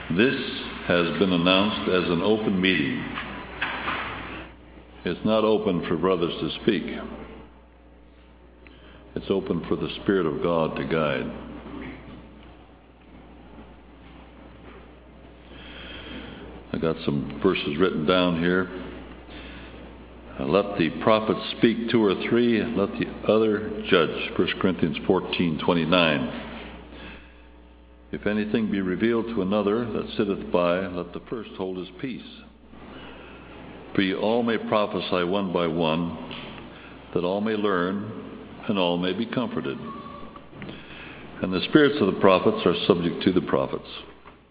This has been announced as an open meeting. It's not open for brothers to speak. It's open for the Spirit of God to guide. I got some verses written down here. Let the prophets speak 2 or 3, and let the other judge. 1 Corinthians 14:29. If anything be revealed to another that sitteth by, let the first hold his peace. For ye all may prophesy one by one, that all may learn, and all may be comforted. And the spirits of the prophets are subject to the prophets.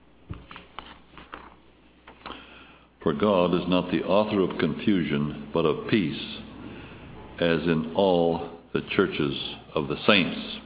For God is not the author of confusion, but of peace, as in all the churches of the saints.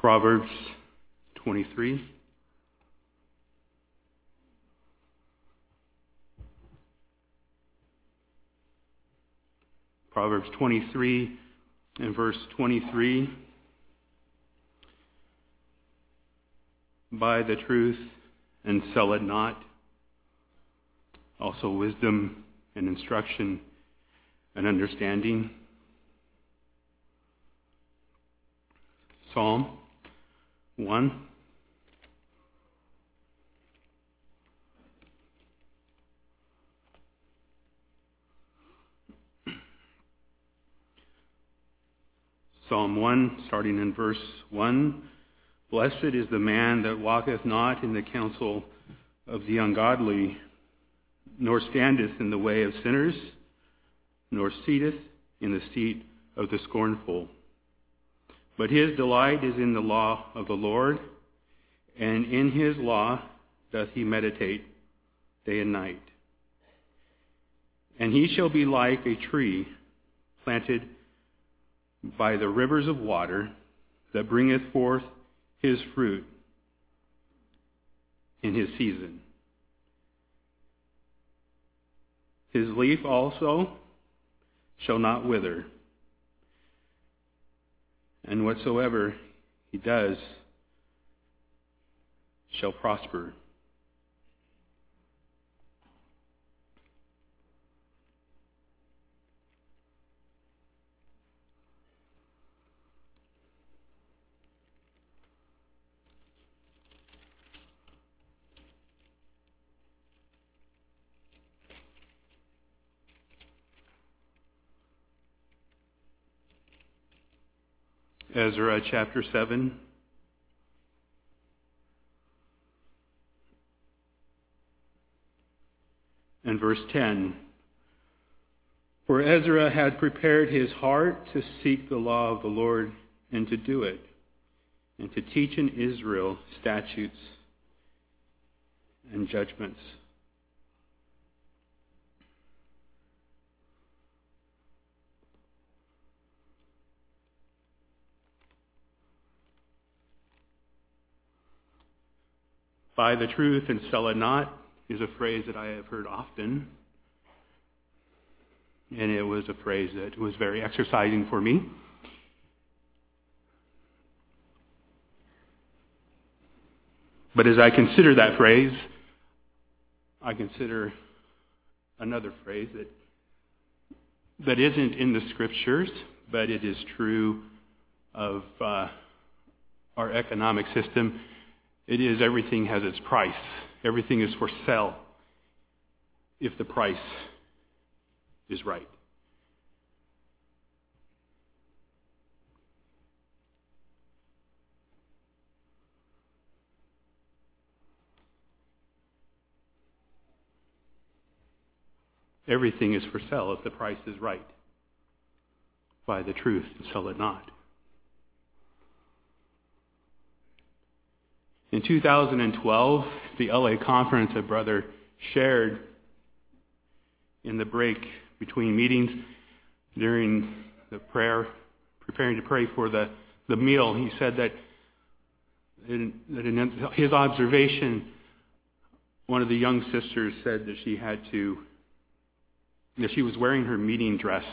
Proverbs 23. Proverbs 23 and verse 23. Buy the truth and sell it not. Also wisdom and instruction and understanding. Psalm 1. Psalm 1, starting in verse 1. Blessed is the man that walketh not in the counsel of the ungodly, nor standeth in the way of sinners, nor sitteth in the seat of the scornful. But his delight is in the law of the Lord, and in his law doth he meditate day and night. And he shall be like a tree planted by the rivers of water, that bringeth forth his fruit in his season. His leaf also shall not wither, and whatsoever he does shall prosper. Ezra chapter 7. And verse 10. For Ezra had prepared his heart to seek the law of the Lord and to do it, and to teach in Israel statutes and judgments. Buy the truth and sell it not is a phrase that I have heard often. And it was a phrase that was very exercising for me. But as I consider that phrase, I consider another phrase that isn't in the Scriptures, but it is true of our economic system. It is everything has its price. Everything is for sale if the price is right. Everything is for sale if the price is right. Buy the truth and sell it not. In 2012, the LA conference, a brother shared in the break between meetings during the prayer, preparing to pray for the meal. He said that in his observation, one of the young sisters said that she was wearing her meeting dress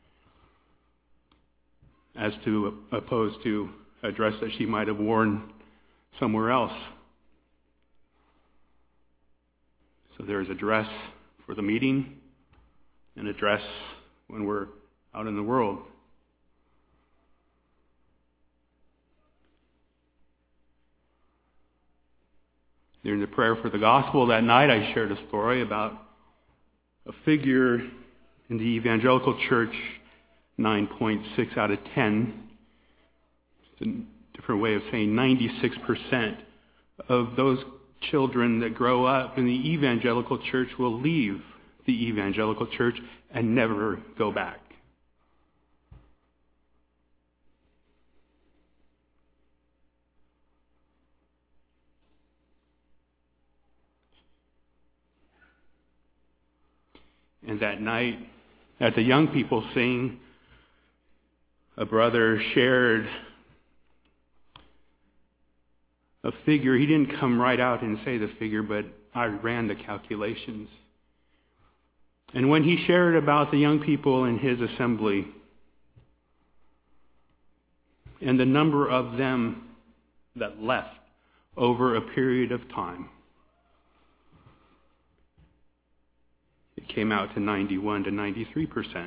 as opposed to a dress that she might have worn somewhere else. So there is a dress for the meeting and a dress when we're out in the world. During the prayer for the gospel that night, I shared a story about a figure in the evangelical church, 9.6 out of 10. It's a different way of saying 96% of those children that grow up in the evangelical church will leave the evangelical church and never go back. And that night, at the young people sing, a brother shared a figure. He didn't come right out and say the figure, but I ran the calculations. And when he shared about the young people in his assembly and the number of them that left over a period of time, it came out to 91 to 93%.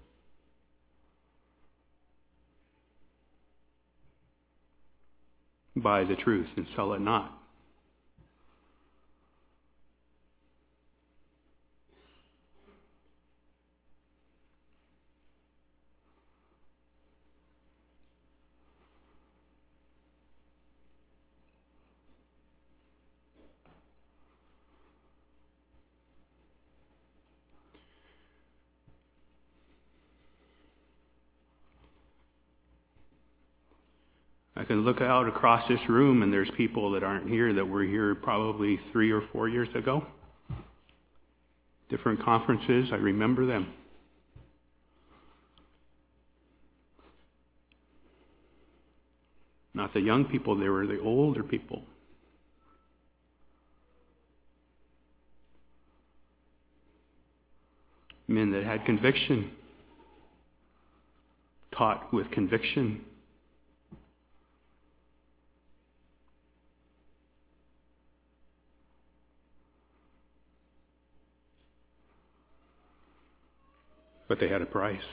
Buy the truth and sell it not. I can look out across this room and there's people that aren't here that were here probably 3 or 4 years ago. Different conferences, I remember them. Not the young people, they were the older people. Men that had conviction, taught with conviction. But they had a price.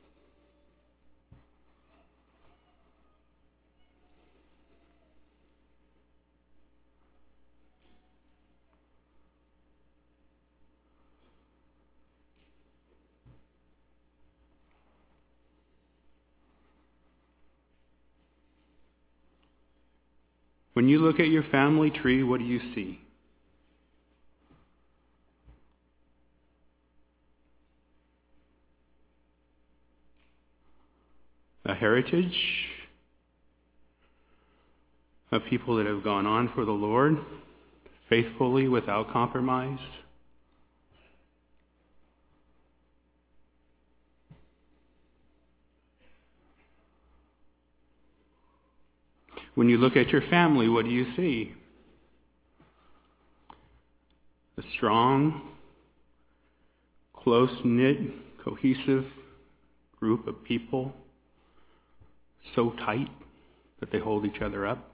When you look at your family tree, what do you see? A heritage of people that have gone on for the Lord faithfully without compromise. When you look at your family, what do you see? A strong, close-knit, cohesive group of people, so tight that they hold each other up.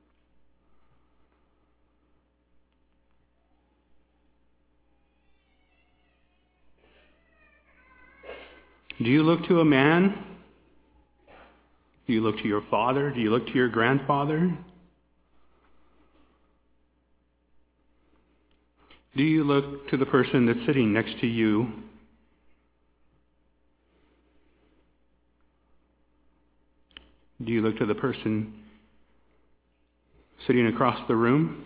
Do you look to a man? Do you look to your father? Do you look to your grandfather? Do you look to the person that's sitting next to you? Do you look to the person sitting across the room?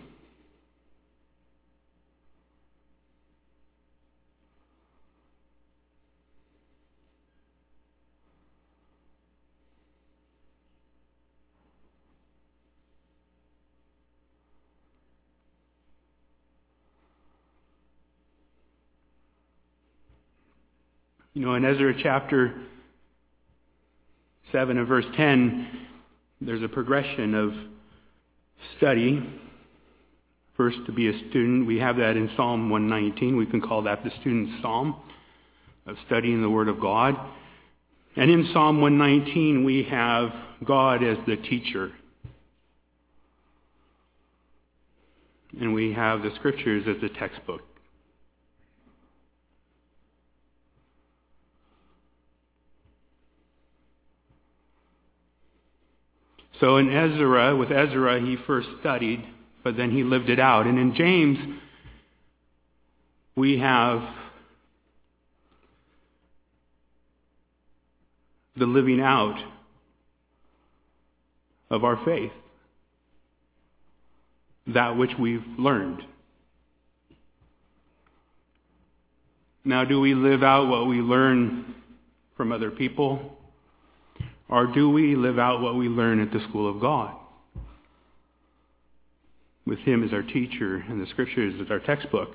You know, in Ezra chapter 7 and verse 10, there's a progression of study. First, to be a student, we have that in Psalm 119. We can call that the student's psalm of studying the Word of God. And in Psalm 119, we have God as the teacher. And we have the Scriptures as the textbook. So in Ezra, with Ezra, he first studied, but then he lived it out. And in James, we have the living out of our faith, that which we've learned. Now, do we live out what we learn from other people? Or do we live out what we learn at the school of God? With Him as our teacher and the Scriptures as our textbook.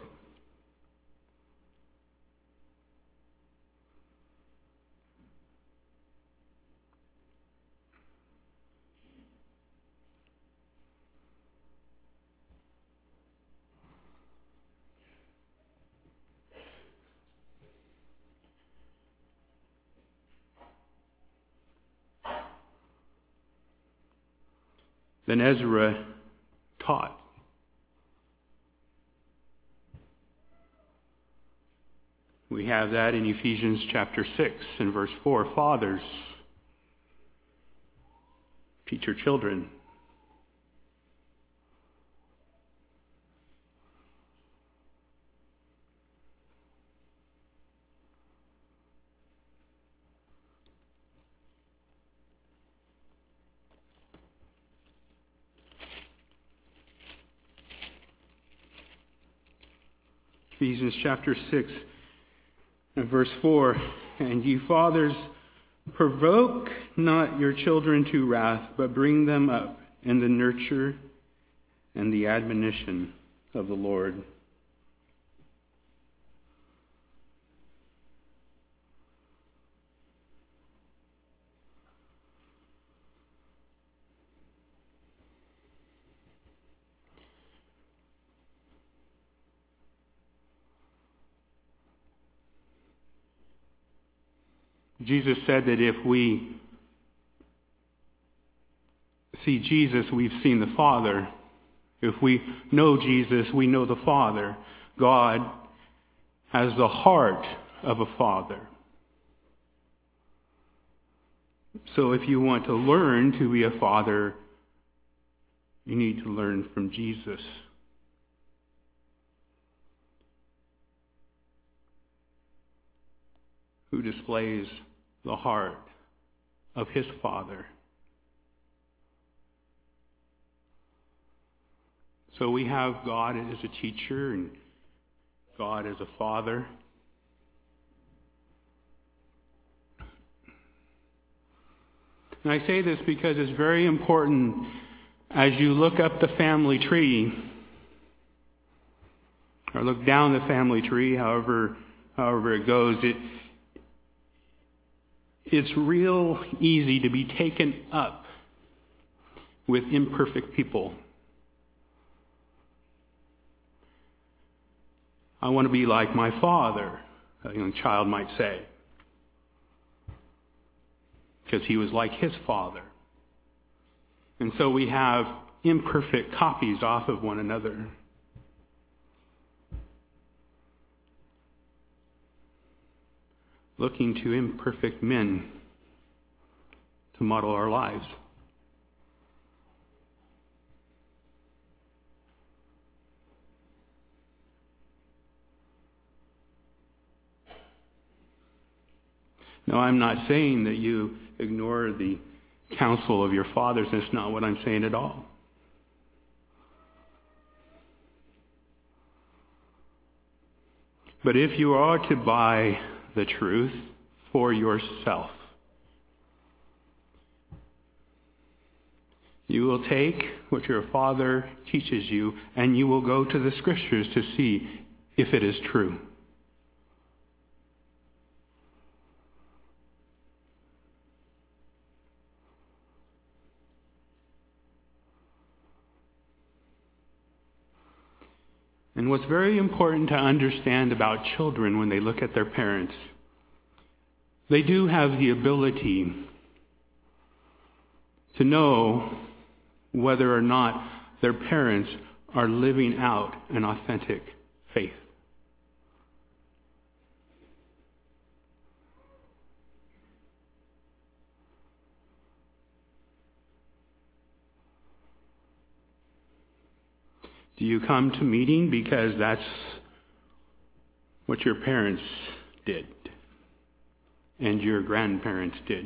than Ezra taught. We have that in Ephesians chapter 6 and verse 4. Fathers, teach your children. Ephesians chapter 6 and verse 4. And ye fathers, provoke not your children to wrath, but bring them up in the nurture and the admonition of the Lord. Jesus said that if we see Jesus, we've seen the Father. If we know Jesus, we know the Father. God has the heart of a father. So if you want to learn to be a father, you need to learn from Jesus. Who displays the heart of his Father. So we have God as a teacher and God as a father. And I say this because it's very important as you look up the family tree, or look down the family tree, however it goes, it's real easy to be taken up with imperfect people. I want to be like my father, a young child might say, because he was like his father. And so we have imperfect copies off of one another. Looking to imperfect men to model our lives. No, I'm not saying that you ignore the counsel of your fathers. That's not what I'm saying at all. But if you are to buy the truth for yourself, you will take what your father teaches you and you will go to the scriptures to see if it is true. And what's very important to understand about children when they look at their parents, they do have the ability to know whether or not their parents are living out an authentic faith. Do you come to meeting because that's what your parents did and your grandparents did?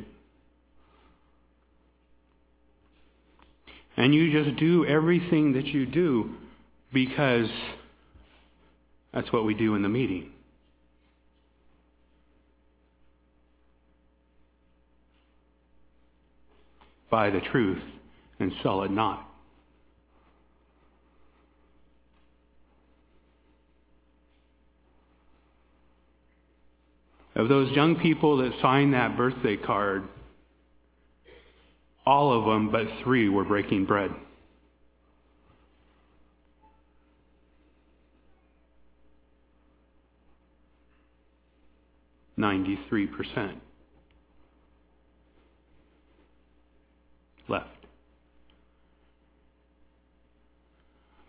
And you just do everything that you do because that's what we do in the meeting. Buy the truth and sell it not. Of those young people that signed that birthday card, all of them but 3 were breaking bread. %93 left.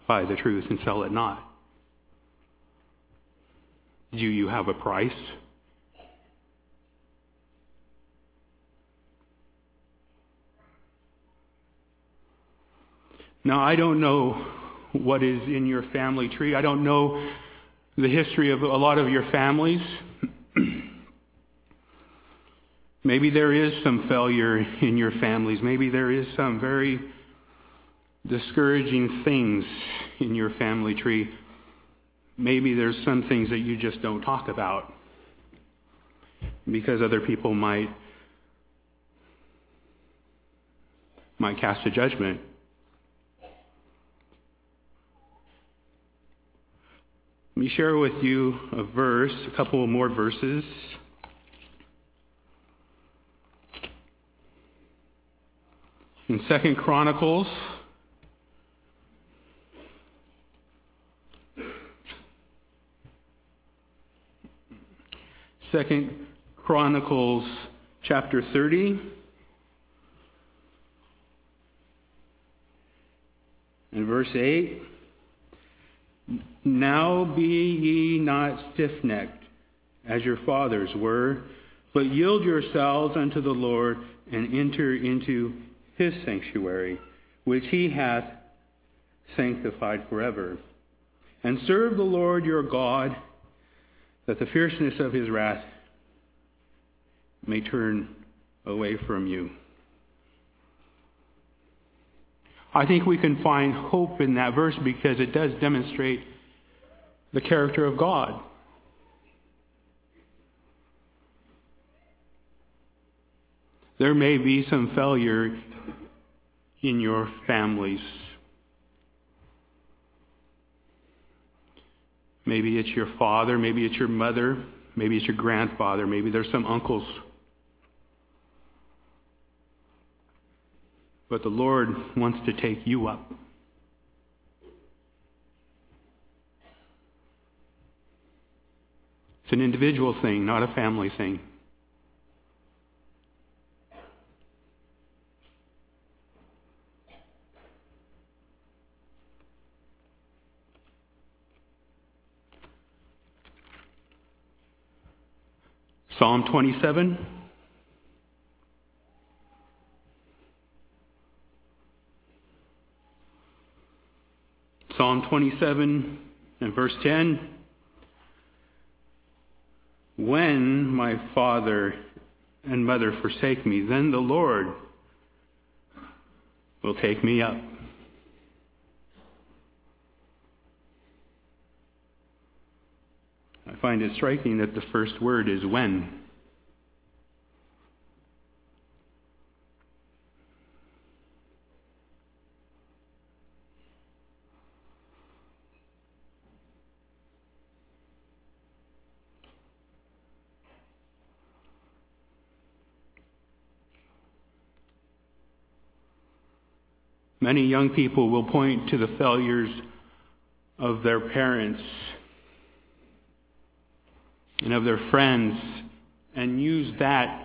buy the truth and sell it not. Do you have a price? Now, I don't know what is in your family tree. I don't know the history of a lot of your families. Maybe there is some failure in your families. Maybe there is some very discouraging things in your family tree. Maybe there's some things that you just don't talk about because other people might cast a judgment. Let me share with you a couple more verses. In 2 Chronicles, chapter 30, and verse 8. Now be ye not stiff-necked, as your fathers were, but yield yourselves unto the Lord, and enter into his sanctuary, which he hath sanctified forever. And serve the Lord your God, that the fierceness of his wrath may turn away from you. I think we can find hope in that verse because it does demonstrate the character of God. There may be some failure in your families. Maybe it's your father, maybe it's your mother, maybe it's your grandfather, maybe there's some uncles. But the Lord wants to take you up. It's an individual thing, not a family thing. Psalm 27. Psalm 27 and verse 10. When my father and mother forsake me, then the Lord will take me up. I find it striking that the first word is when. Many young people will point to the failures of their parents and of their friends and use that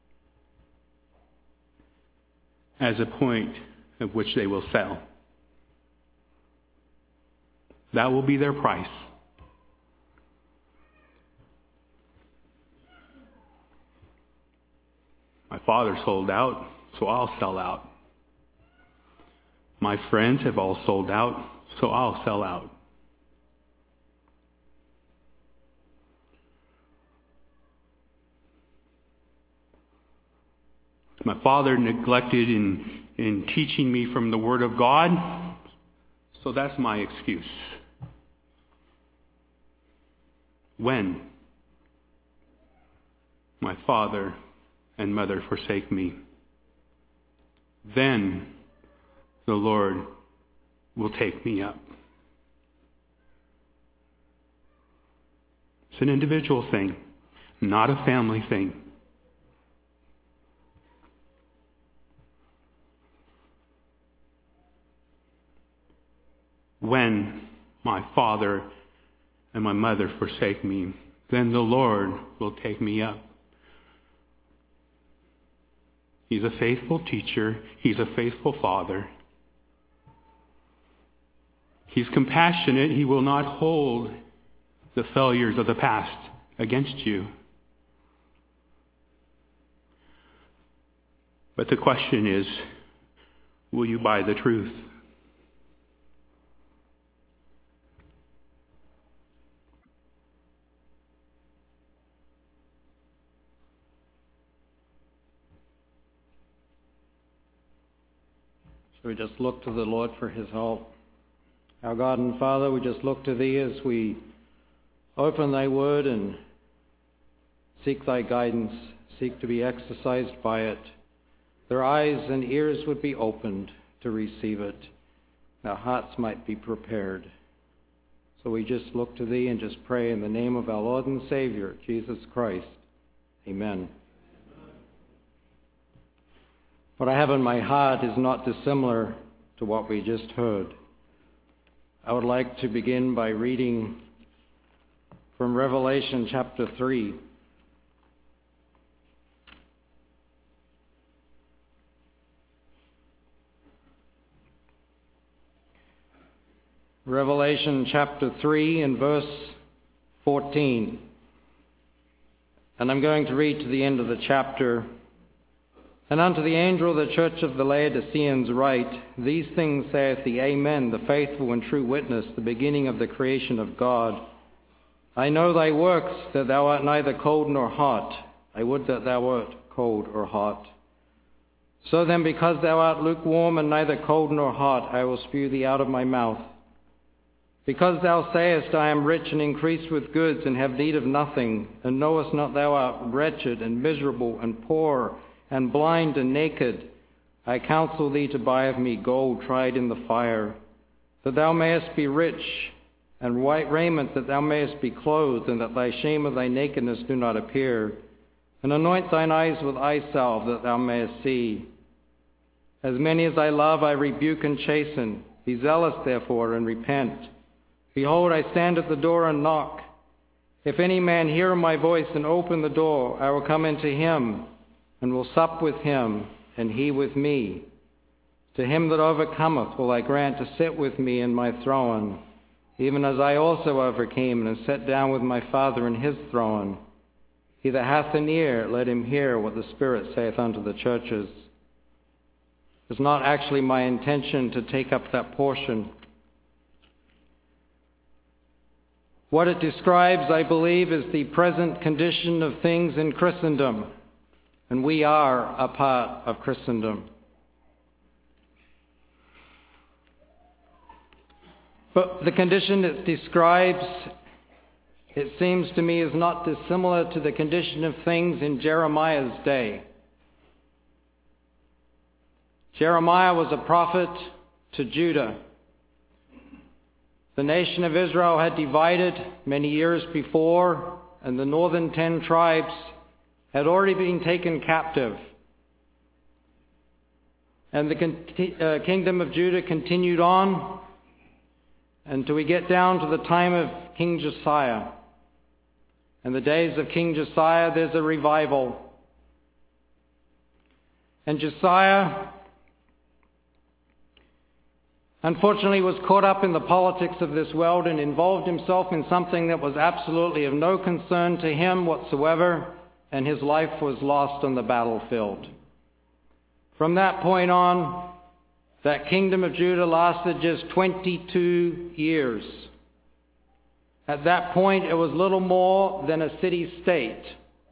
as a point of which they will sell. That will be their price. My father sold out, so I'll sell out. My friends have all sold out, so I'll sell out. My father neglected in teaching me from the Word of God, so that's my excuse. When my father and mother forsake me, then the Lord will take me up. It's an individual thing, not a family thing. When my father and my mother forsake me, then the Lord will take me up. He's a faithful teacher. He's a faithful father. He's compassionate. He will not hold the failures of the past against you. But the question is, will you buy the truth? We just look to the Lord for his help. Our God and Father, we just look to thee as we open thy word and seek thy guidance, seek to be exercised by it. Their eyes and ears would be opened to receive it. Their hearts might be prepared. So we just look to thee and just pray in the name of our Lord and Savior, Jesus Christ. Amen. What I have in my heart is not dissimilar to what we just heard. I would like to begin by reading from Revelation chapter 3. Revelation chapter 3 and verse 14. And I'm going to read to the end of the chapter. And unto the angel of the church of the Laodiceans write, These things saith the Amen, the faithful and true witness, the beginning of the creation of God. I know thy works, that thou art neither cold nor hot. I would that thou wert cold or hot. So then, because thou art lukewarm and neither cold nor hot, I will spew thee out of my mouth. Because thou sayest, I am rich and increased with goods, and have need of nothing, and knowest not thou art wretched and miserable and poor, and blind and naked, I counsel thee to buy of me gold tried in the fire, that thou mayest be rich, and white raiment, that thou mayest be clothed, and that thy shame of thy nakedness do not appear. And anoint thine eyes with eye salve, that thou mayest see. As many as I love, I rebuke and chasten. Be zealous, therefore, and repent. Behold, I stand at the door and knock. If any man hear my voice and open the door, I will come into him, and will sup with him, and he with me. To him that overcometh will I grant to sit with me in my throne, even as I also overcame and sat down with my Father in his throne. He that hath an ear, let him hear what the Spirit saith unto the churches. It's not actually my intention to take up that portion. What it describes, I believe, is the present condition of things in Christendom. And we are a part of Christendom. But the condition it describes, it seems to me, is not dissimilar to the condition of things in Jeremiah's day. Jeremiah was a prophet to Judah. The nation of Israel had divided many years before, and the northern 10 tribes had already been taken captive. And the kingdom of Judah continued on until we get down to the time of King Josiah. In the days of King Josiah, there's a revival. And Josiah, unfortunately, was caught up in the politics of this world and involved himself in something that was absolutely of no concern to him whatsoever, and his life was lost on the battlefield. From that point on, that kingdom of Judah lasted just 22 years. At that point, it was little more than a city-state.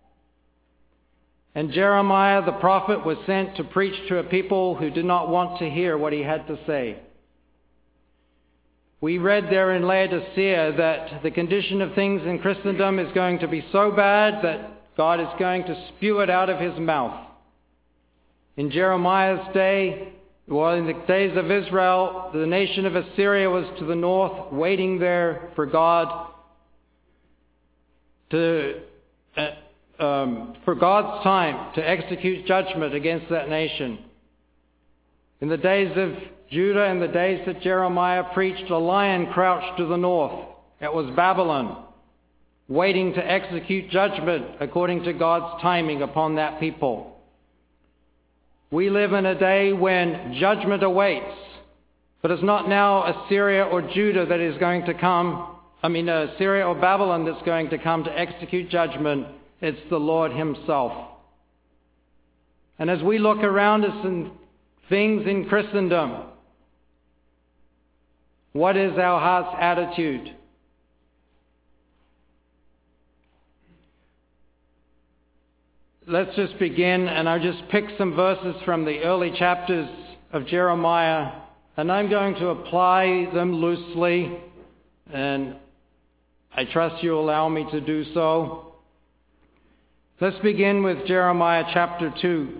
And Jeremiah the prophet was sent to preach to a people who did not want to hear what he had to say. We read there in Laodicea that the condition of things in Christendom is going to be so bad that God is going to spew it out of his mouth. In Jeremiah's day, in the days of Israel, the nation of Assyria was to the north, waiting there for God for God's time to execute judgment against that nation. In the days of Judah, in the days that Jeremiah preached, a lion crouched to the north. It was Babylon, waiting to execute judgment according to God's timing upon that people. We live in a day when judgment awaits But it's not now Assyria or Judah that is going to come, Assyria or Babylon that's going to come to execute judgment. It's the Lord himself. And as we look around us and things in Christendom, what is our heart's attitude? Let's just begin, and I'll just pick some verses from the early chapters of Jeremiah, and I'm going to apply them loosely, and I trust you allow me to do so. Let's begin with Jeremiah chapter 2.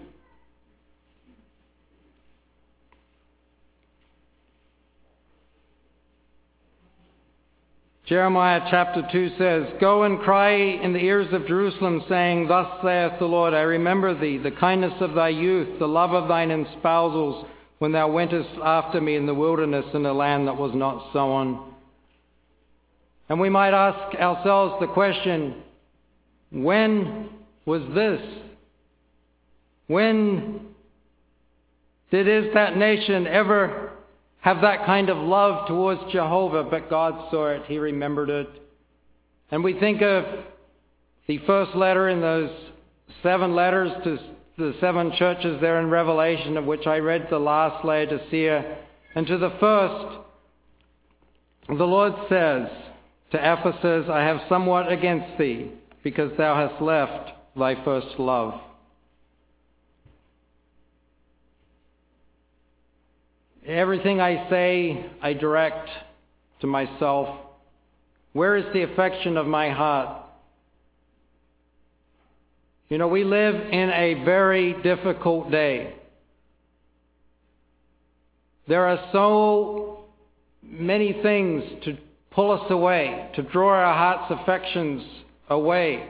Jeremiah chapter 2 says, "Go and cry in the ears of Jerusalem, saying, Thus saith the Lord, I remember thee, the kindness of thy youth, the love of thine espousals, when thou wentest after me in the wilderness in a land that was not sown." And we might ask ourselves the question, when was this? When is that nation ever have that kind of love towards Jehovah? But God saw it, he remembered it. And we think of the first letter in those 7 letters to the 7 churches there in Revelation, of which I read the last, Laodicea. And to the first, the Lord says to Ephesus, "I have somewhat against thee, because thou hast left thy first love." Everything I say, I direct to myself. Where is the affection of my heart? You know, we live in a very difficult day. There are so many things to pull us away, to draw our heart's affections away.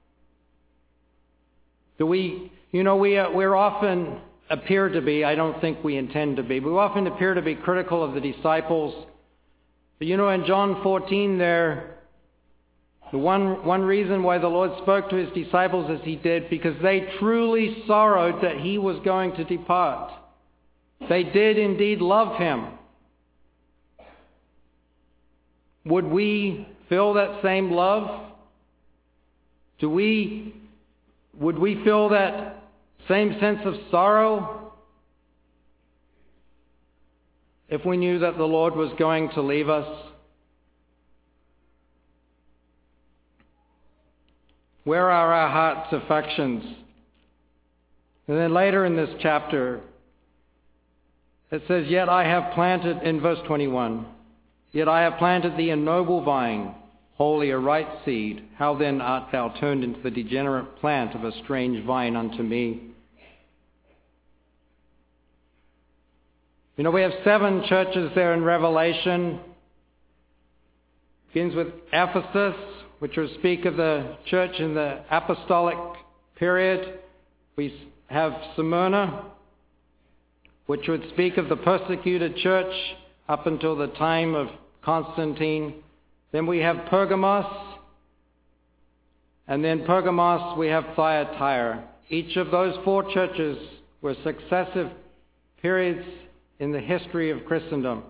We're often appear to be, I don't think we intend to be, but we often appear to be critical of the disciples. But in John 14 there, the one reason why the Lord spoke to his disciples as he did, because they truly sorrowed that he was going to depart. They did indeed love him. Would we feel that same love? Would we feel that same sense of sorrow if we knew that the Lord was going to leave us? Where are our heart's affections? And then later in this chapter, it says, "Yet I have planted," in verse 21, "Yet I have planted thee a noble vine, wholly a right seed. How then art thou turned into the degenerate plant of a strange vine unto me?" We have 7 churches there in Revelation. It begins with Ephesus, which will speak of the church in the apostolic period. We have Smyrna, which would speak of the persecuted church up until the time of Constantine. Then we have Pergamos, and then Pergamos we have Thyatira. Each of those 4 churches were successive periods in the history of Christendom.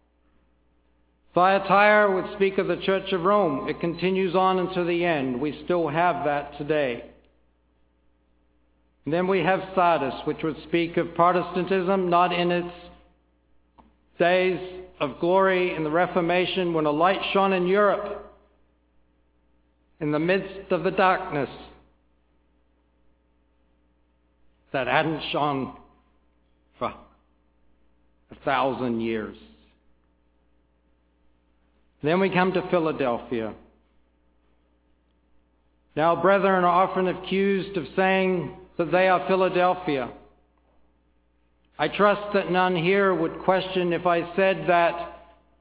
Thyatira would speak of the Church of Rome. It continues on until the end. We still have that today. And then we have Sardis, which would speak of Protestantism, not in its days of glory in the Reformation, when a light shone in Europe in the midst of the darkness that hadn't shone for 1,000 years. Then we come to Philadelphia. Now, brethren are often accused of saying that they are Philadelphia. I trust that none here would question if I said that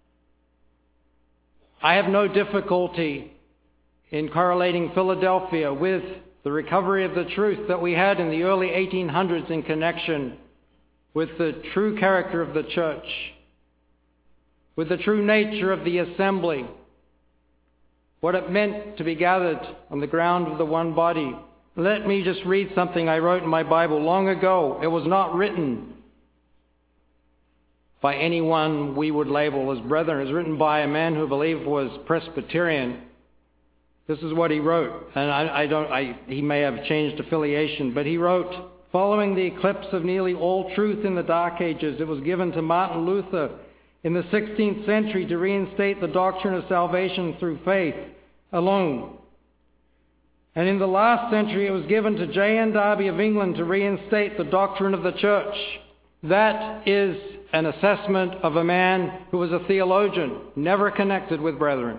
I have no difficulty in correlating Philadelphia with the recovery of the truth that we had in the early 1800s in connection with the true character of the church, with the true nature of the assembly, what it meant to be gathered on the ground of the one body. Let me just read something I wrote in my Bible long ago. It was not written by anyone we would label as brethren. It was written by a man who I believe was Presbyterian. This is what he wrote, and he may have changed affiliation, but he wrote, following the eclipse of nearly all truth in the Dark Ages, it was given to Martin Luther in the 16th century to reinstate the doctrine of salvation through faith alone. And in the last century, it was given to J.N. Darby of England to reinstate the doctrine of the church. That is an assessment of a man who was a theologian, never connected with brethren.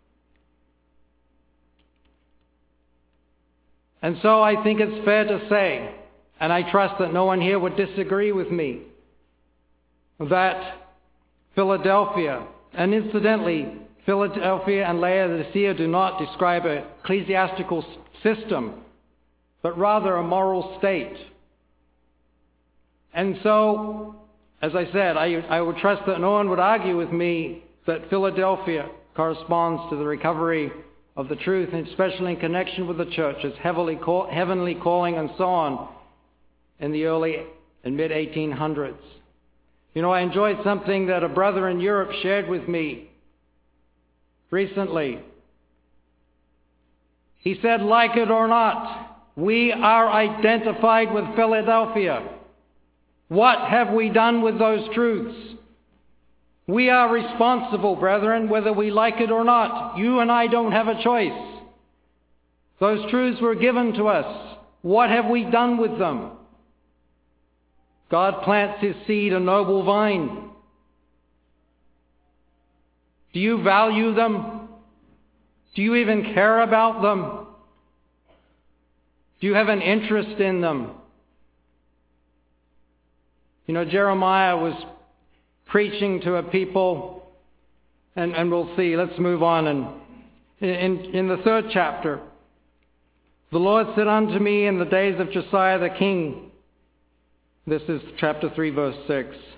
And so I think it's fair to say, and I trust that no one here would disagree with me, that Philadelphia, and incidentally, Philadelphia and Laodicea do not describe an ecclesiastical system, but rather a moral state. And so, as I said, I would trust that no one would argue with me that Philadelphia corresponds to the recovery of the truth, and especially in connection with the church, as heavenly calling and so on in the early and mid-1800s. You know, I enjoyed something that a brother in Europe shared with me recently. He said, like it or not, we are identified with Philadelphia. What have we done with those truths? We are responsible, brethren, whether we like it or not. You and I don't have a choice. Those truths were given to us. What have we done with them? God plants his seed, a noble vine. Do you value them? Do you even care about them? Do you have an interest in them? You know, Jeremiah was preaching to a people, and we'll see. Let's move on. And in the 3rd chapter, the Lord said unto me in the days of Josiah the king, this is chapter 3, verse 6.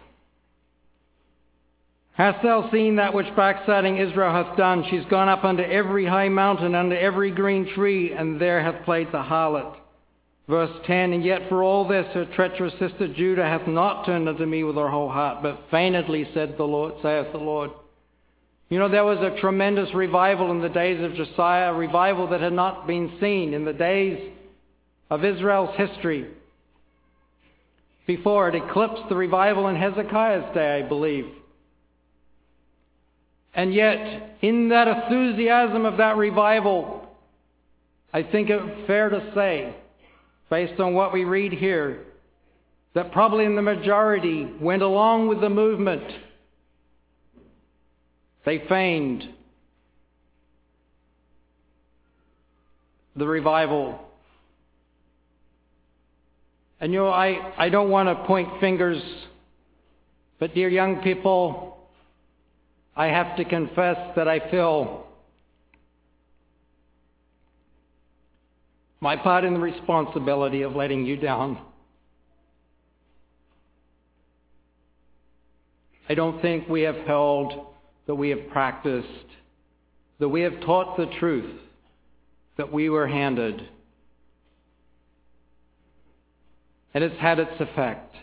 Hast thou seen that which backsliding Israel hath done? She's gone up unto every high mountain, unto every green tree, and there hath played the harlot. Verse 10, and yet for all this her treacherous sister Judah hath not turned unto me with her whole heart, but feignedly saith the Lord. You know, there was a tremendous revival in the days of Josiah, a revival that had not been seen in the days of Israel's history before. It eclipsed the revival in Hezekiah's day, I believe. And yet, in that enthusiasm of that revival, I think it's fair to say, based on what we read here, that probably in the majority went along with the movement. They feigned the revival. And you know, I don't want to point fingers, but dear young people, I have to confess that I feel my part in the responsibility of letting you down. I don't think we have held, that we have practiced, that we have taught the truth that we were handed. And it's had its effect.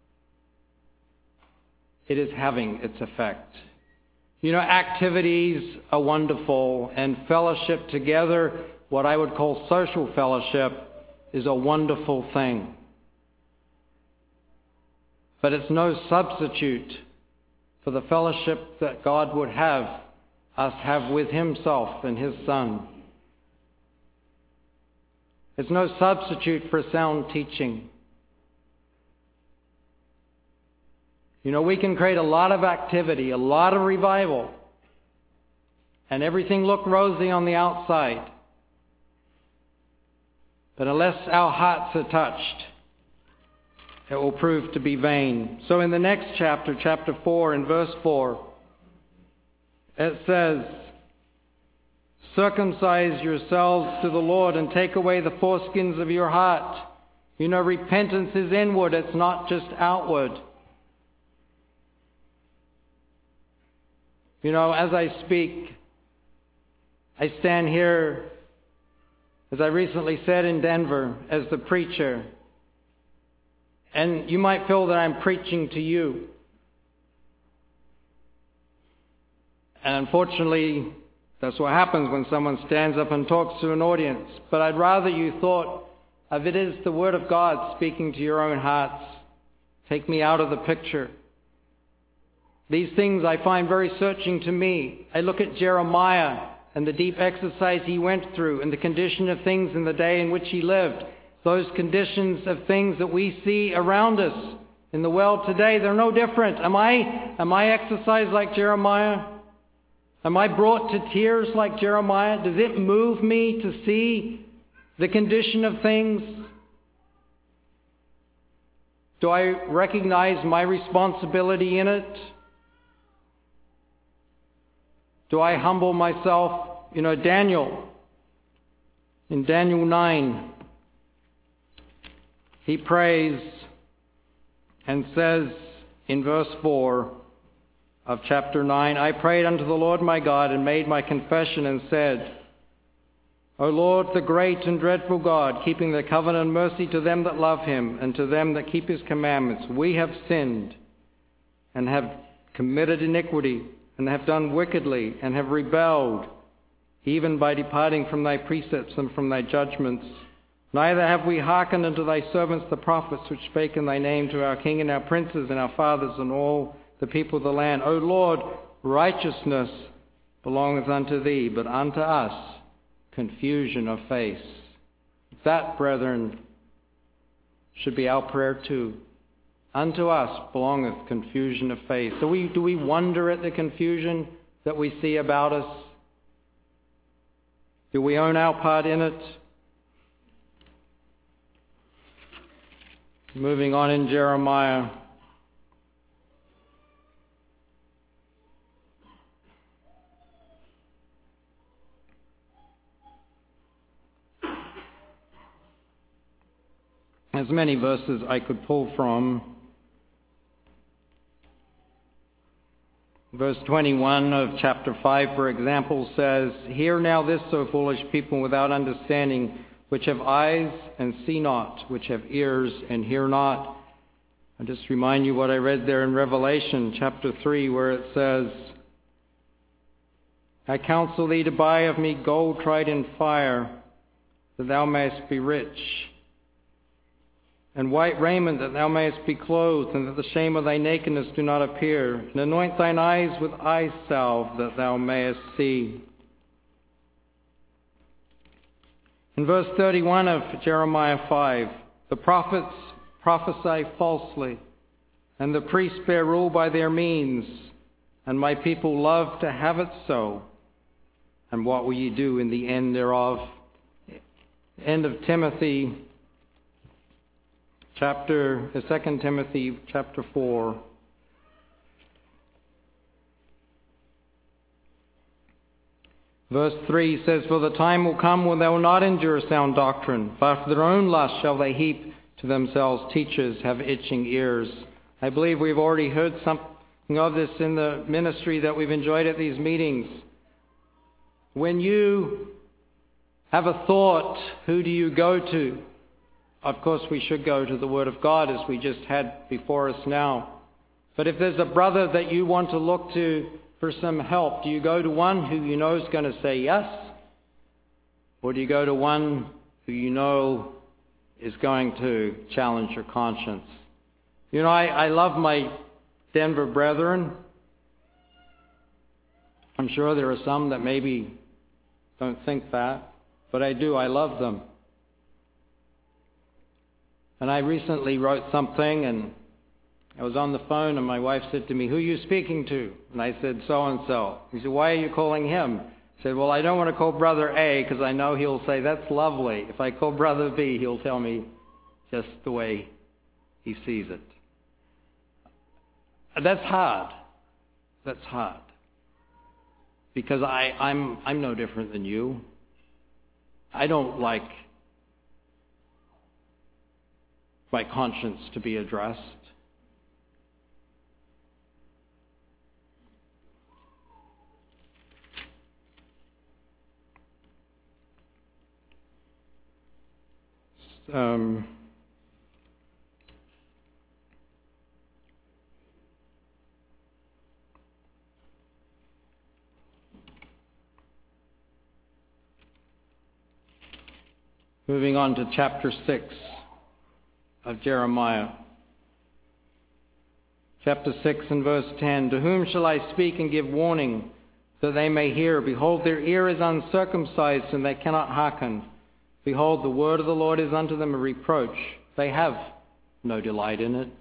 It is having its effect. You know, activities are wonderful, and fellowship together, what I would call social fellowship, is a wonderful thing. But it's no substitute for the fellowship that God would have us have with himself and his Son. It's no substitute for sound teaching. You know, we can create a lot of activity, a lot of revival, and everything look rosy on the outside. But unless our hearts are touched, it will prove to be vain. So in the next chapter, chapter 4, in verse 4, it says, circumcise yourselves to the Lord and take away the foreskins of your heart. You know, repentance is inward, it's not just outward. You know, as I speak, I stand here, as I recently said in Denver, as the preacher. And you might feel that I'm preaching to you. And unfortunately, that's what happens when someone stands up and talks to an audience. But I'd rather you thought of it as the Word of God speaking to your own hearts. Take me out of the picture. These things I find very searching to me. I look at Jeremiah and the deep exercise he went through and the condition of things in the day in which he lived. Those conditions of things that we see around us in the world today, they're no different. Am I exercised like Jeremiah? Am I brought to tears like Jeremiah? Does it move me to see the condition of things? Do I recognize my responsibility in it? Do I humble myself? Daniel, in Daniel 9, he prays and says in verse 4 of chapter 9, I prayed unto the Lord my God and made my confession and said, O Lord, the great and dreadful God, keeping the covenant and mercy to them that love him and to them that keep his commandments, we have sinned and have committed iniquity and have done wickedly and have rebelled, even by departing from thy precepts and from thy judgments. Neither have we hearkened unto thy servants the prophets, which spake in thy name to our king and our princes and our fathers and all the people of the land. O Lord, righteousness belongeth unto thee, but unto us confusion of face. That, brethren, should be our prayer too. Unto us belongeth confusion of face. Do we wonder at the confusion that we see about us? Do we own our part in it? Moving on in Jeremiah. There's many verses I could pull from. Verse 21 of chapter 5, for example, says, Hear now this, O foolish people, without understanding, which have eyes and see not, which have ears and hear not. I'll just remind you what I read there in Revelation chapter 3, where it says, I counsel thee to buy of me gold tried in fire, that thou mayest be rich, and white raiment, that thou mayest be clothed, and that the shame of thy nakedness do not appear. And anoint thine eyes with eye salve, that thou mayest see. In verse 31 of Jeremiah 5, the prophets prophesy falsely, and the priests bear rule by their means, and my people love to have it so. And what will ye do in the end thereof? End of Timothy, 2 Timothy chapter 4. Verse 3 says, For the time will come when they will not endure sound doctrine, but for their own lust shall they heap to themselves teachers, have itching ears. I believe we've already heard something of this in the ministry that we've enjoyed at these meetings. When you have a thought, who do you go to? Of course, we should go to the Word of God, as we just had before us now. But if there's a brother that you want to look to for some help, do you go to one who you know is going to say yes? Or do you go to one who you know is going to challenge your conscience? I love my Denver brethren. I'm sure there are some that maybe don't think that, but I do. I love them. And I recently wrote something, and I was on the phone, and my wife said to me, Who are you speaking to? And I said, so-and-so. He said, Why are you calling him? I said, Well, I don't want to call Brother A, because I know he'll say, That's lovely. If I call Brother B, he'll tell me just the way he sees it. That's hard. That's hard. Because I'm no different than you. I don't like my conscience to be addressed. Moving on to chapter 6 of Jeremiah. Chapter 6 and verse 10. To whom shall I speak and give warning, that they may hear? Behold, their ear is uncircumcised, and they cannot hearken. Behold, the word of the Lord is unto them a reproach. They have no delight in it.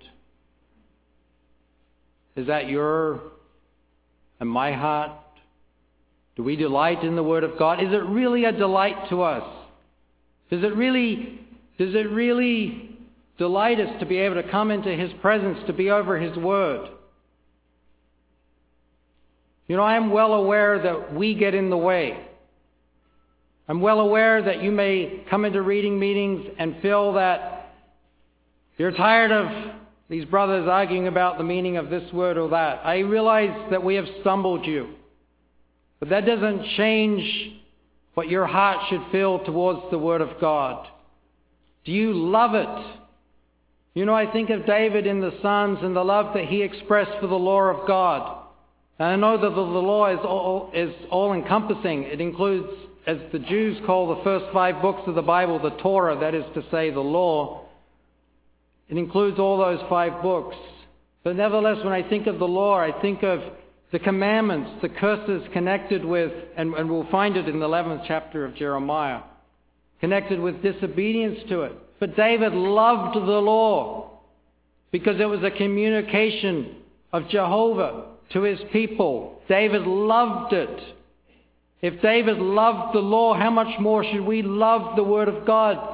Is that your and my heart? Do we delight in the word of God? Is it really a delight to us? Does it really delight us to be able to come into His presence, to be over His word? You know, I am well aware that we get in the way. I'm well aware that you may come into reading meetings and feel that you're tired of these brothers arguing about the meaning of this word or that. I realize that we have stumbled you. But that doesn't change what your heart should feel towards the Word of God. Do you love it? You know, I think of David in the Psalms and the love that he expressed for the law of God. And I know that the law is all-encompassing. It includes, as the Jews call the first 5 books of the Bible, the Torah, that is to say, the law. It includes all those 5 books. But nevertheless, when I think of the law, I think of the commandments, the curses connected with, and we'll find it in the 11th chapter of Jeremiah, connected with disobedience to it. But David loved the law because it was a communication of Jehovah to his people. David loved it. If David loved the law, how much more should we love the Word of God?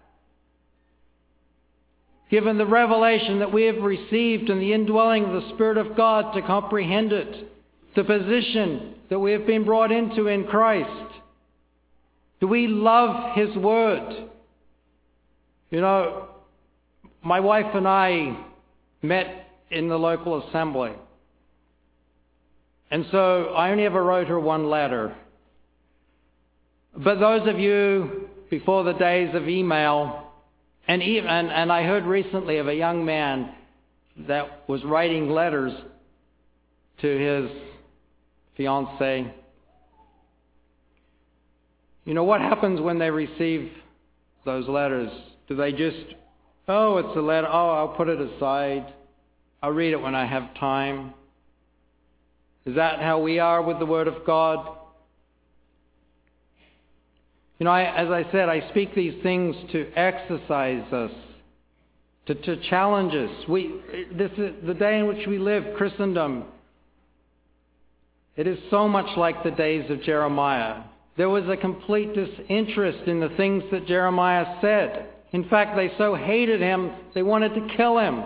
Given the revelation that we have received and the indwelling of the Spirit of God to comprehend it, the position that we have been brought into in Christ. Do we love His Word? You know, my wife and I met in the local assembly. And so I only ever wrote her one letter. But those of you before the days of email, and I heard recently of a young man that was writing letters to his fiancée. You know, what happens when they receive those letters? Do they just, oh, it's a letter, oh, I'll put it aside. I'll read it when I have time. Is that how we are with the Word of God? You know, as I said, I speak these things to exercise us, to challenge us. This is the day in which we live, Christendom. It is so much like the days of Jeremiah. There was a complete disinterest in the things that Jeremiah said. In fact, they so hated him, they wanted to kill him.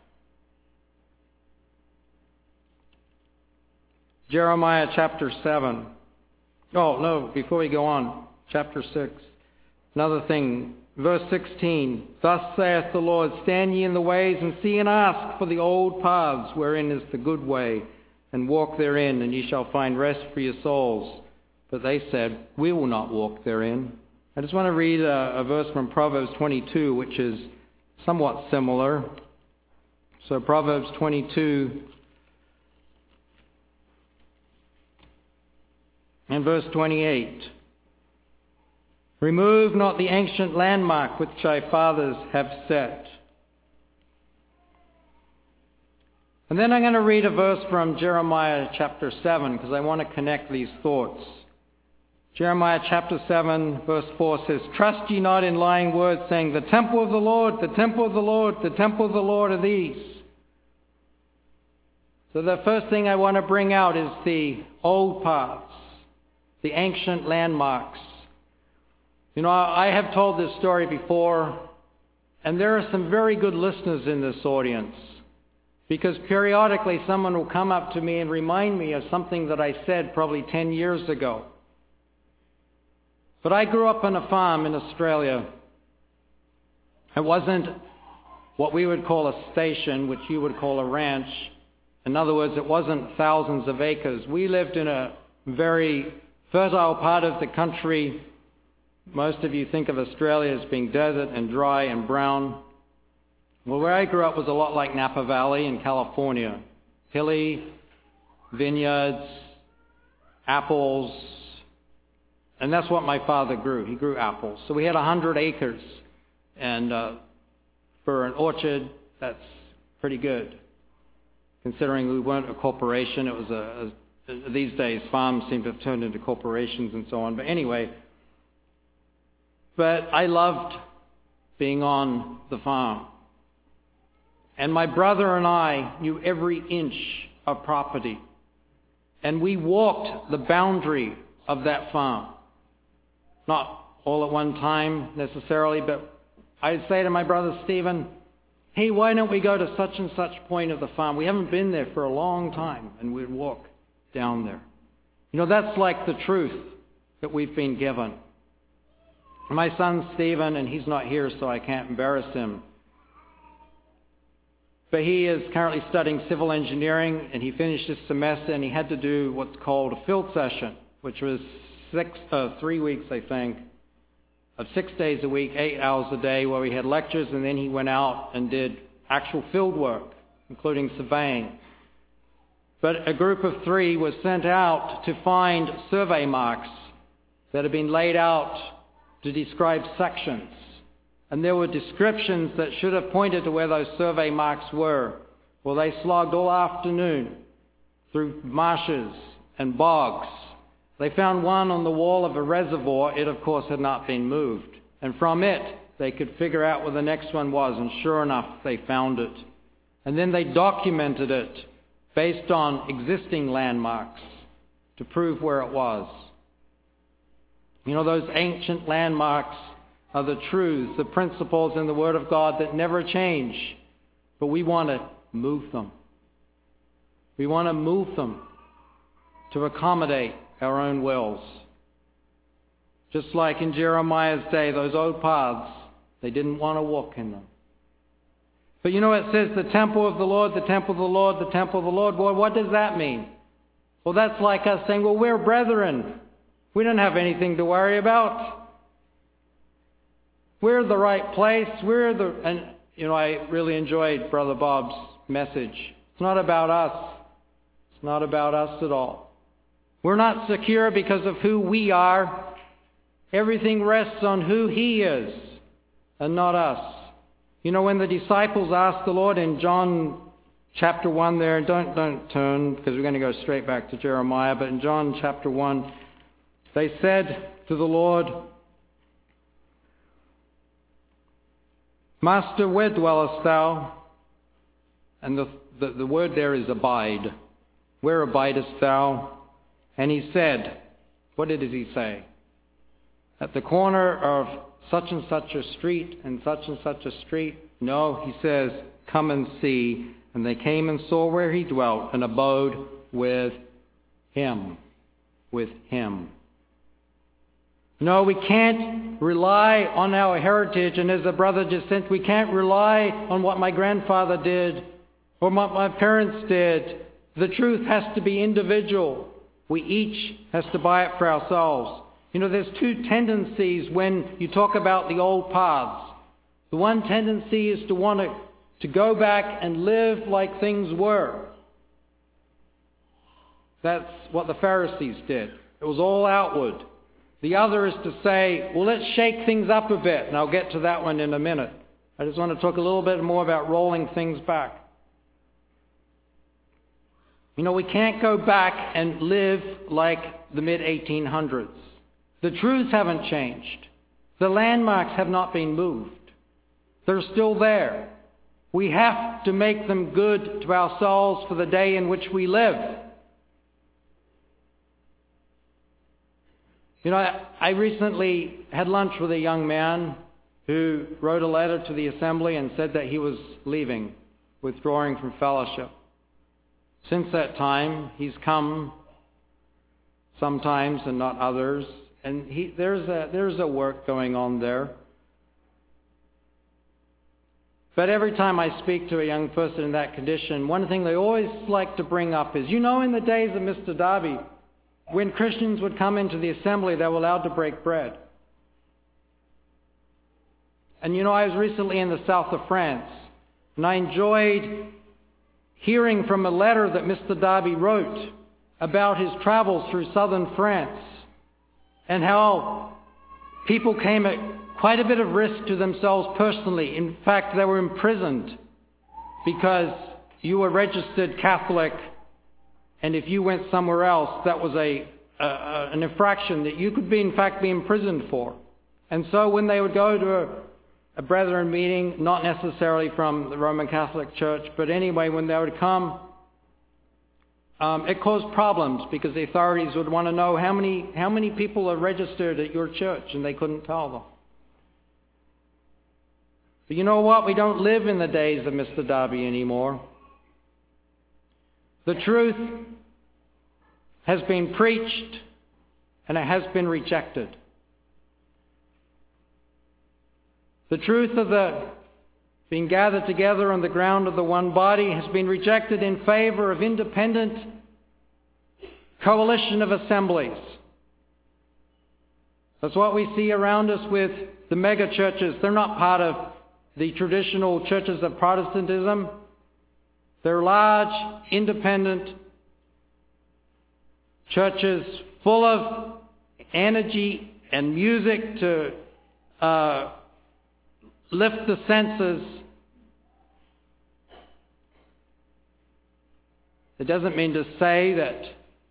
Jeremiah chapter 7. Oh, no, before we go on. Chapter 6. Another thing. Verse 16. Thus saith the Lord, stand ye in the ways, and see and ask for the old paths, wherein is the good way, and walk therein, and ye shall find rest for your souls. But they said, we will not walk therein. I just want to read a verse from Proverbs 22, which is somewhat similar. So Proverbs 22 and verse 28. Remove not the ancient landmark which thy fathers have set. And then I'm going to read a verse from Jeremiah chapter 7, because I want to connect these thoughts. Jeremiah chapter 7, verse 4 says, trust ye not in lying words, saying, the temple of the Lord, the temple of the Lord, the temple of the Lord are these. So the first thing I want to bring out is the old paths, the ancient landmarks. You know, I have told this story before, and there are some very good listeners in this audience, because periodically someone will come up to me and remind me of something that I said probably 10 years ago. But I grew up on a farm in Australia. It wasn't what we would call a station, which you would call a ranch. In other words, it wasn't thousands of acres. We lived in a very fertile part of the country. Most of you think of Australia as being desert and dry and brown. Well, where I grew up was a lot like Napa Valley in California. Hilly, vineyards, apples, And that's what my father grew. He grew apples. So we had 100 acres. And for an orchard, that's pretty good. Considering we weren't a corporation, it was these days farms seem to have turned into corporations and so on. But anyway, I loved being on the farm. And my brother and I knew every inch of property. And we walked the boundary of that farm. Not all at one time necessarily, but I'd say to my brother Stephen, hey, why don't we go to such and such point of the farm? We haven't been there for a long time. And we'd walk down there. You know, that's like the truth that we've been given. My son Stephen, and he's not here so I can't embarrass him, but he is currently studying civil engineering, and he finished his semester and he had to do what's called a field session, which was 3 weeks, I think, of 6 days a week, 8 hours a day, where we had lectures, and then he went out and did actual field work, including surveying. But a group of 3 was sent out to find survey marks that had been laid out to describe sections. And there were descriptions that should have pointed to where those survey marks were. Well, they slogged all afternoon through marshes and bogs. They found one on the wall of a reservoir. It, of course, had not been moved. And from it, they could figure out where the next one was. And sure enough, they found it. And then they documented it based on existing landmarks to prove where it was. You know, those ancient landmarks are the truths, the principles in the Word of God that never change. But we want to move them. We want to move them to accommodate our own wills. Just like in Jeremiah's day, those old paths, they didn't want to walk in them. But you know, it says the temple of the Lord, the temple of the Lord, the temple of the Lord. Boy, what does that mean? Well, that's like us saying, well, we're brethren. We don't have anything to worry about. We're the right place. And you know, I really enjoyed Brother Bob's message. It's not about us. It's not about us at all. We're not secure because of who we are. Everything rests on who He is and not us. You know, when the disciples asked the Lord in John chapter 1 there, don't turn because we're going to go straight back to Jeremiah, but in John chapter 1, they said to the Lord, Master, where dwellest thou? And the word there is abide. Where abidest thou? And he said, what did he say? At the corner of such and such a street and such a street? No, he says, come and see. And they came and saw where he dwelt and abode with him. With him. No, we can't rely on our heritage. And as the brother just said, we can't rely on what my grandfather did or what my parents did. The truth has to be individual. We each has to buy it for ourselves. You know, there's 2 tendencies when you talk about the old paths. The one tendency is to want to go back and live like things were. That's what the Pharisees did. It was all outward. The other is to say, well, let's shake things up a bit. And I'll get to that one in a minute. I just want to talk a little bit more about rolling things back. You know, we can't go back and live like the mid-1800s. The truths haven't changed. The landmarks have not been moved. They're still there. We have to make them good to ourselves for the day in which we live. You know, I recently had lunch with a young man who wrote a letter to the assembly and said that he was leaving, withdrawing from fellowship. Since that time, he's come sometimes and not others. And there's a work going on there. But every time I speak to a young person in that condition, one thing they always like to bring up is, you know, in the days of Mr. Darby, when Christians would come into the assembly, they were allowed to break bread. And you know, I was recently in the south of France, and I enjoyed hearing from a letter that Mr. Darby wrote about his travels through southern France. and how people came at quite a bit of risk to themselves personally. In fact, they were imprisoned because you were registered Catholic, and if you went somewhere else, that was an infraction that you could in fact be imprisoned for. And so when they would go to a brethren meeting, not necessarily from the Roman Catholic Church, but anyway, when they would come, it caused problems because the authorities would want to know how many people are registered at your church, and they couldn't tell them. But you know what? We don't live in the days of Mr. Darby anymore. The truth has been preached, and it has been rejected. The truth of the being gathered together on the ground of the one body has been rejected in favor of independent coalition of assemblies. That's what we see around us with the mega churches. They're not part of the traditional churches of Protestantism. They're large, independent churches full of energy and music to lift the senses. It doesn't mean to say that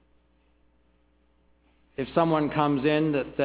if someone comes in that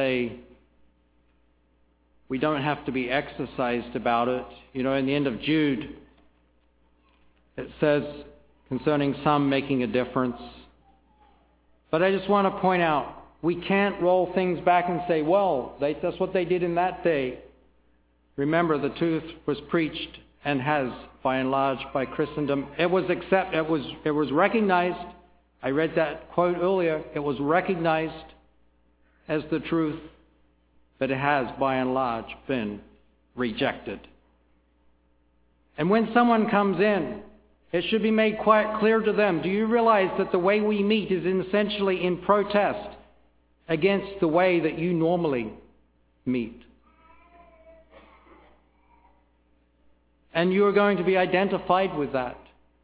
we don't have to be exercised about it. You know, in the end of Jude, it says concerning some making a difference. But I just want to point out, we can't roll things back and say, well, that's what they did in that day. Remember, the truth was preached and has, by and large, by Christendom. It was recognized. I read that quote earlier. It was recognized as the truth, but it has, by and large, been rejected. And when someone comes in, it should be made quite clear to them, do you realize that the way we meet is essentially in protest against the way that you normally meet? And you are going to be identified with that.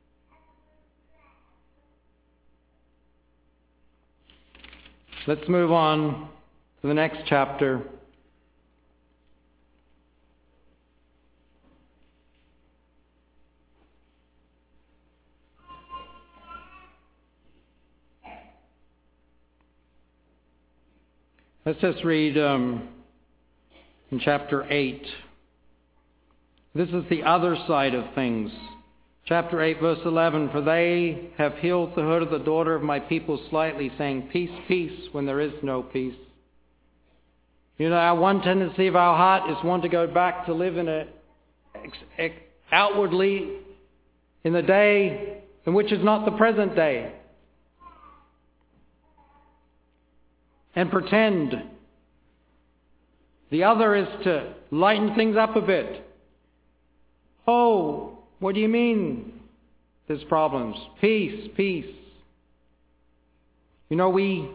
Let's move on to the next chapter. Let's just read in chapter 8. This is the other side of things. Chapter 8, verse 11, for they have healed the hurt of the daughter of my people slightly, saying, peace, peace, when there is no peace. You know, our one tendency of our heart is want to go back to live in outwardly in the day in which is not the present day. And pretend. The other is to lighten things up a bit. Oh, what do you mean there's problems? Peace, peace. You know, we,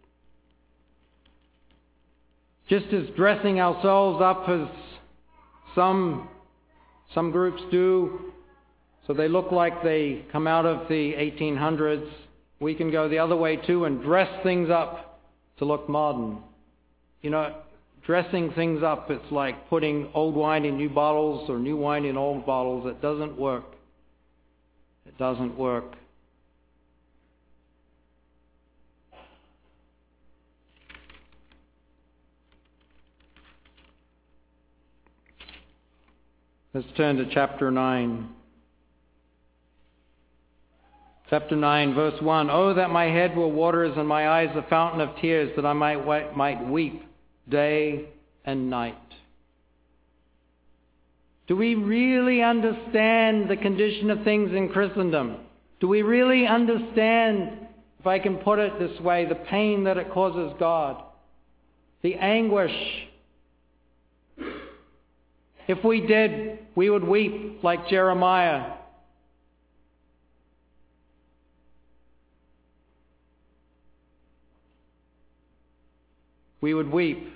just as dressing ourselves up as some groups do, so they look like they come out of the 1800s, we can go the other way too and dress things up to look modern. You know, dressing things up, it's like putting old wine in new bottles or new wine in old bottles. It doesn't work. It doesn't work. Let's turn to chapter 9. Chapter 9, verse 1. Oh, that my head were waters and my eyes a fountain of tears, that I might weep day and night. Do we really understand the condition of things in Christendom? Do we really understand, if I can put it this way, the pain that it causes God? The anguish. If we did, we would weep like Jeremiah. We would weep.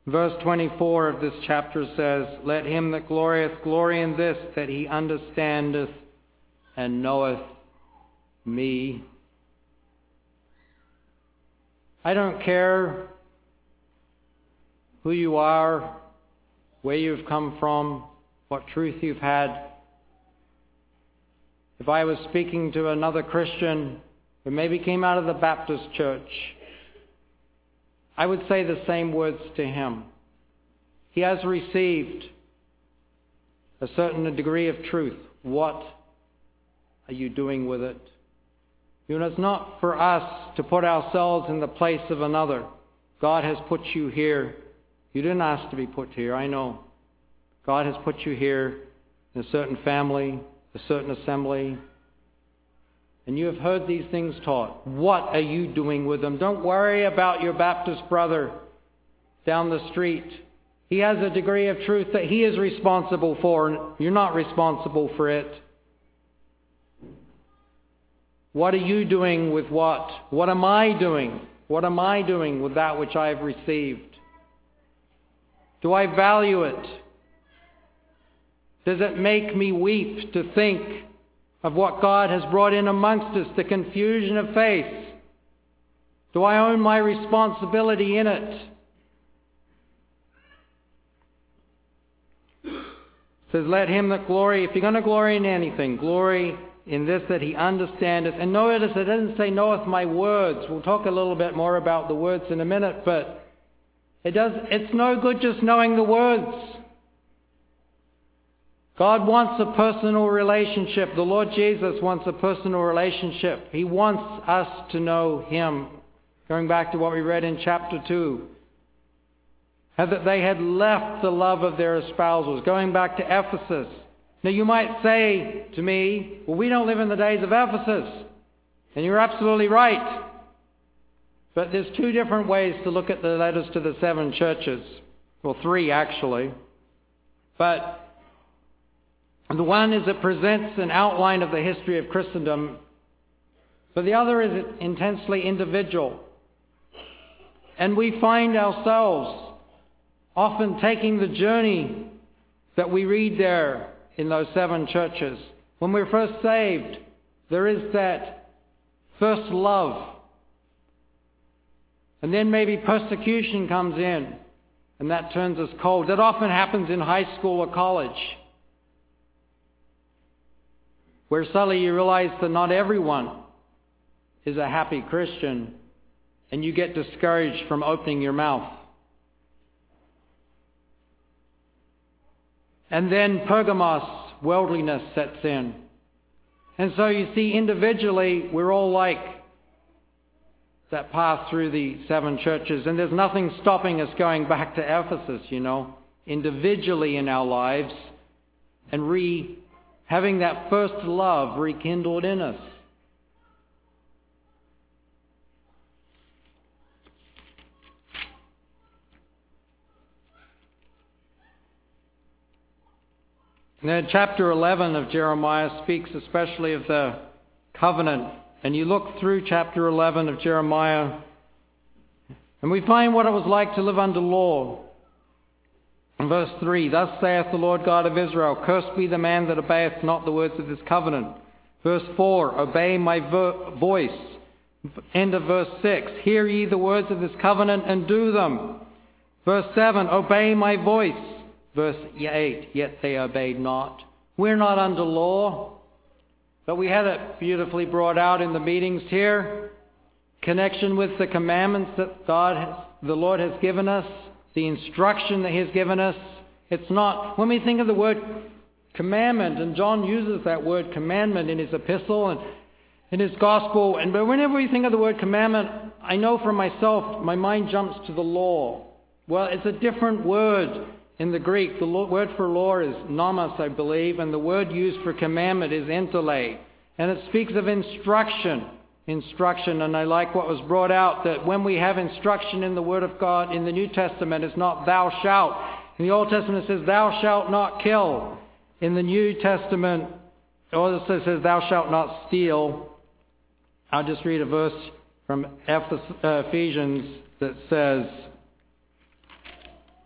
Verse 24 of this chapter says, "Let him that glorieth glory in this, that he understandeth and knoweth me." I don't care who you are, where you've come from, what truth you've had. If I was speaking to another Christian who maybe came out of the Baptist church, I would say the same words to him. He has received a certain degree of truth. What are you doing with it? You know, it's not for us to put ourselves in the place of another. God has put you here. You didn't ask to be put here, I know. God has put you here in a certain family, a certain assembly, and you have heard these things taught. What are you doing with them? Don't worry about your Baptist brother down the street. He has a degree of truth that he is responsible for, and you're not responsible for it. What are you doing with what? What am I doing? What am I doing with that which I have received? Do I value it? Does it make me weep to think of what God has brought in amongst us, the confusion of faith? Do I own my responsibility in it? It says, let him that glory, if you're going to glory in anything, glory in this, that he understandeth. And notice it doesn't say knoweth my words. We'll talk a little bit more about the words in a minute, but it's no good just knowing the words. God wants a personal relationship. The Lord Jesus wants a personal relationship. He wants us to know him. Going back to what we read in chapter 2. That they had left the love of their espousals. Going back to Ephesus. Now you might say to me, well, we don't live in the days of Ephesus. And you're absolutely right. But there's two different ways to look at the letters to the 7 churches. Well, 3 actually. But the one is it presents an outline of the history of Christendom, but the other is intensely individual. And we find ourselves often taking the journey that we read there in those 7 churches. When we're first saved, there is that first love. And then maybe persecution comes in, and that turns us cold. That often happens in high school or college, where suddenly you realize that not everyone is a happy Christian, and you get discouraged from opening your mouth. And then Pergamos, worldliness sets in. And so you see, individually, we're all like that path through the 7 churches, and there's nothing stopping us going back to Ephesus, you know, individually in our lives, and having that first love rekindled in us. Now, chapter 11 of Jeremiah speaks especially of the covenant. And you look through chapter 11 of Jeremiah, and we find what it was like to live under law. In verse 3, thus saith the Lord God of Israel, cursed be the man that obeyeth not the words of this covenant. Verse 4, obey my voice. End of verse 6, hear ye the words of this covenant and do them. Verse 7, obey my voice. Verse 8, yet they obeyed not. We're not under law, but we had it beautifully brought out in the meetings here. Connection with the commandments that the Lord has given us. The instruction that he has given us. It's not, when we think of the word commandment, and John uses that word commandment in his epistle and in his gospel, but whenever we think of the word commandment, I know for myself, my mind jumps to the law. Well, it's a different word in the Greek. The word for law is nomos, I believe, and the word used for commandment is entele. And it speaks of instruction, and I like what was brought out, that when we have instruction in the Word of God in the New Testament, it's not thou shalt. In the Old Testament it says thou shalt not kill. In the New Testament it also says thou shalt not steal. I'll just read a verse from Ephesians that says,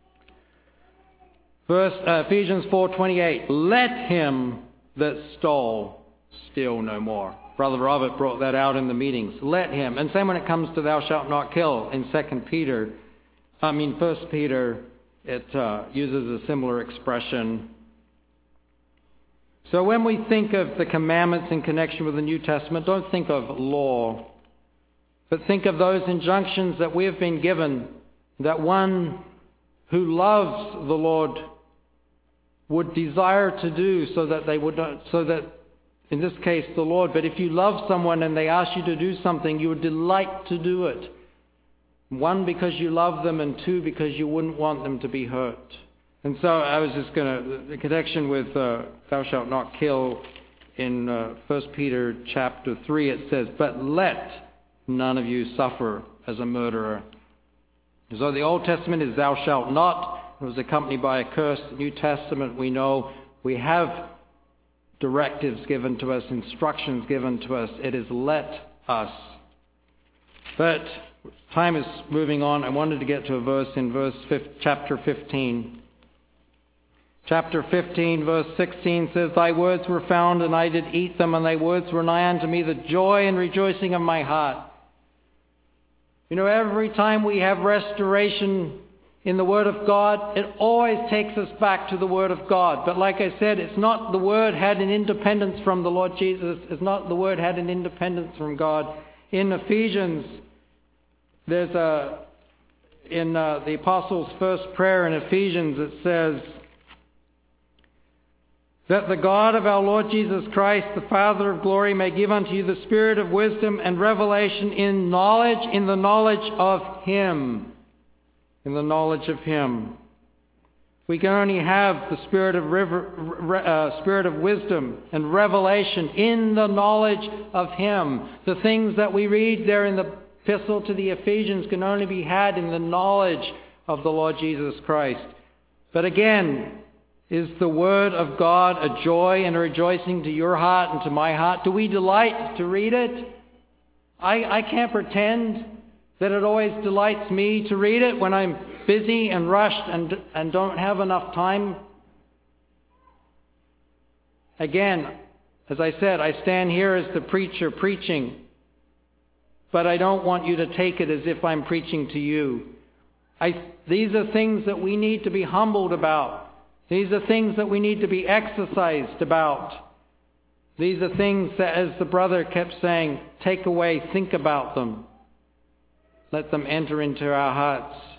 Ephesians 4:28, let him that stole steal no more. Brother Robert brought that out in the meetings. Let him. And same when it comes to thou shalt not kill in 1 Peter, it uses a similar expression. So when we think of the commandments in connection with the New Testament, don't think of law, but think of those injunctions that we have been given, that one who loves the Lord would desire to do, so that in this case the Lord, but if you love someone and they ask you to do something, you would delight to do it. One, because you love them, and two, because you wouldn't want them to be hurt. And so I was just going to, the connection with thou shalt not kill, in 1 Peter chapter 3, it says, but let none of you suffer as a murderer. So the Old Testament is thou shalt not. It was accompanied by a curse. The New Testament, we know, we have directives given to us, instructions given to us. It is let us. But time is moving on. I wanted to get to a verse in chapter 15. Chapter 15, verse 16 says, thy words were found, and I did eat them, and thy words were nigh unto me, the joy and rejoicing of my heart. You know, every time we have restoration in the Word of God, it always takes us back to the Word of God. But like I said, it's not the Word had an independence from the Lord Jesus. It's not the Word had an independence from God. In Ephesians, there's in the Apostles' first prayer in Ephesians, it says, that the God of our Lord Jesus Christ, the Father of glory, may give unto you the spirit of wisdom and revelation in the knowledge of Him. In the knowledge of Him. We can only have the spirit of wisdom and revelation in the knowledge of Him. The things that we read there in the epistle to the Ephesians can only be had in the knowledge of the Lord Jesus Christ. But again, is the Word of God a joy and a rejoicing to your heart and to my heart? Do we delight to read it? I can't pretend that it always delights me to read it when I'm busy and rushed and don't have enough time. Again, as I said, I stand here as the preacher preaching, but I don't want you to take it as if I'm preaching to you. These are things that we need to be humbled about. These are things that we need to be exercised about. These are things that, as the brother kept saying, take away, think about them. Let them enter into our hearts.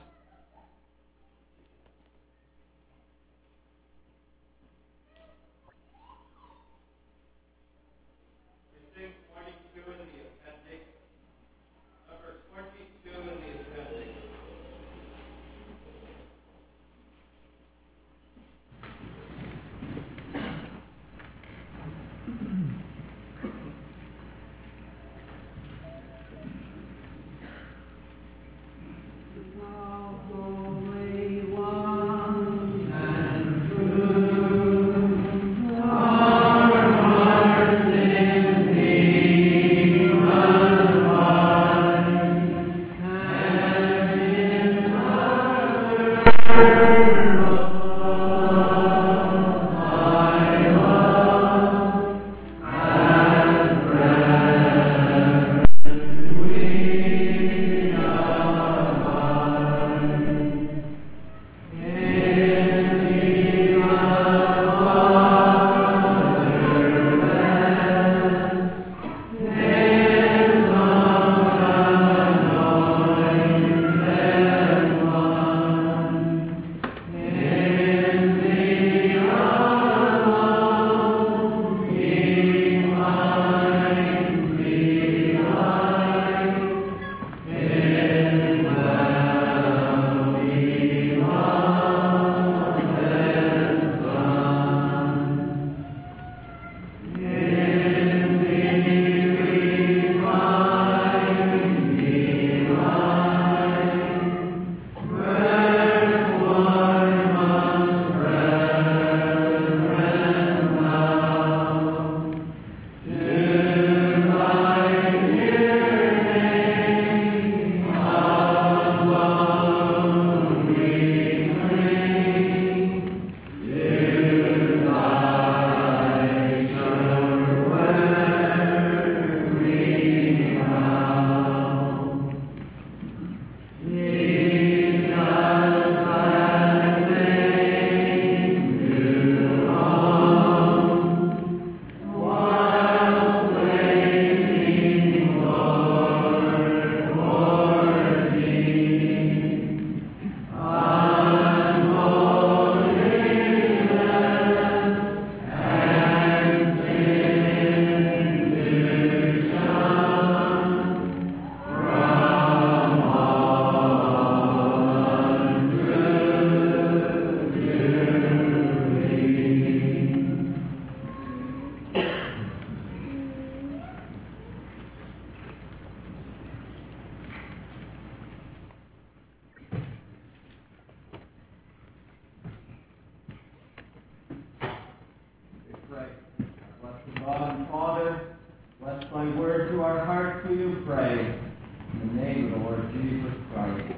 pray. Blessed God and Father, bless thy word to our hearts, we do pray. In the name of the Lord Jesus Christ.